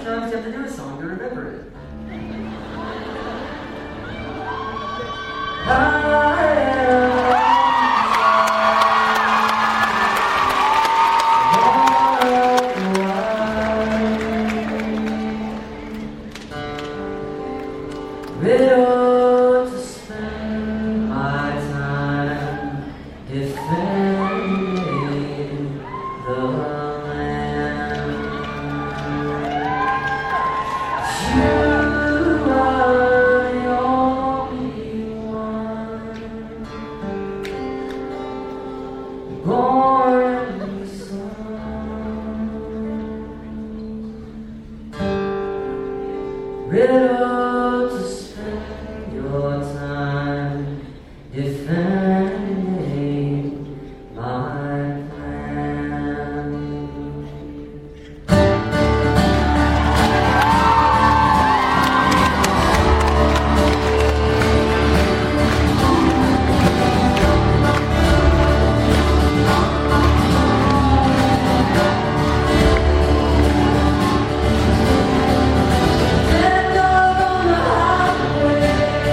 sometimes you have to do a song to remember it. Riddle to spend my time defending the land. You are the only one born in the sun. Riddle to spend your time defending my plan. Stand up on the highway,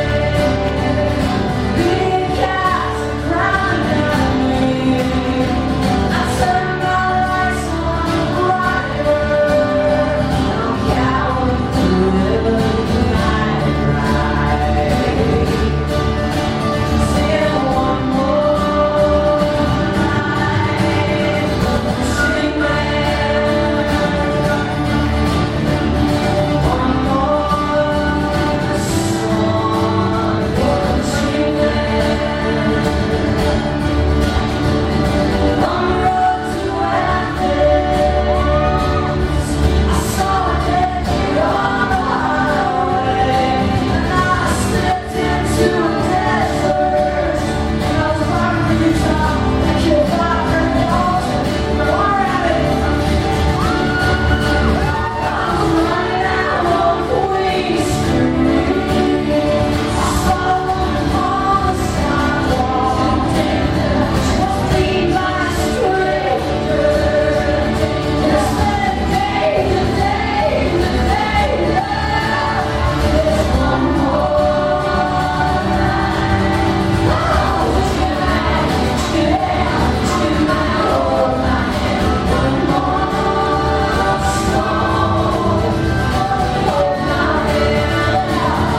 big cats are crying at me. I turn my lights on brighter, I'm counting through the night ride. Sing one more night, sing one more song, sing on the road to Athens. I saw a dead kid on the highway, and I stepped into a desert, and I was running through town. I killed 500 dogs and one rabbit. I was running out on Queen Street. I saw a woman on the sidewalk. She was being by a stranger. And I said, "Day to day, there's one more night." Oh, get out, hold my hand. One more song, hold my hand out.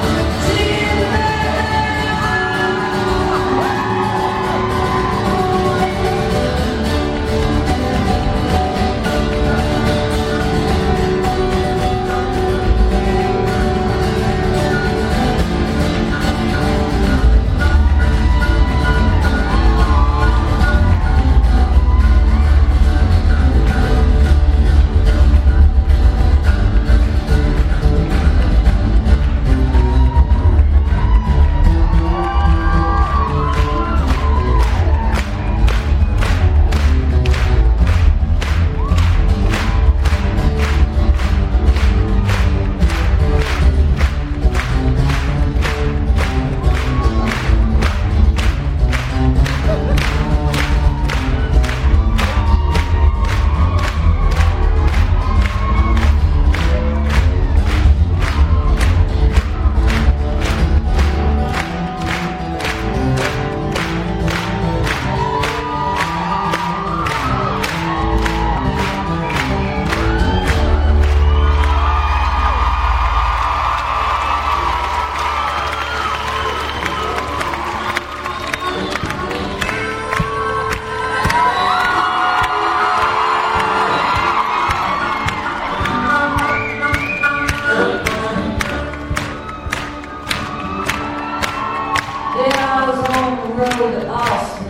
Then I was on the road to Austin,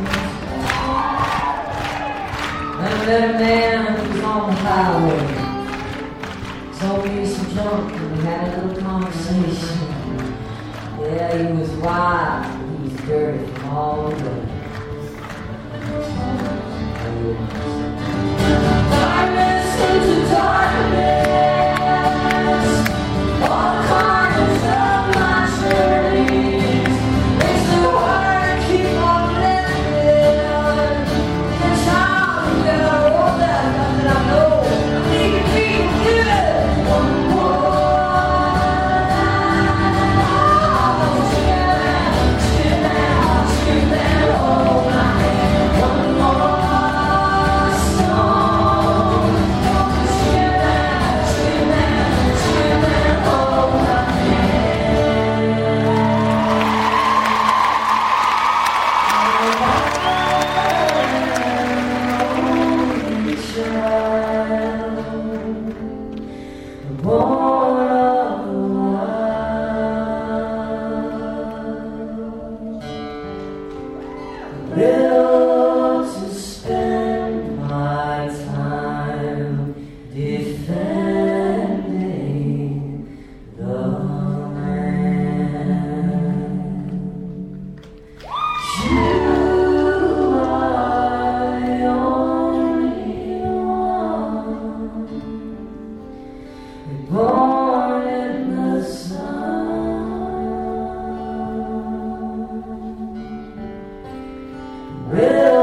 and I met a man who was on the highway. Told me some junk, and we had a little conversation. Yeah, he was wild, he was dirty from all the way. Darkness into darkness, all the corners of my journeys. Makes the word keep on living. The child who got a roll that I know. I need to be good. One more Will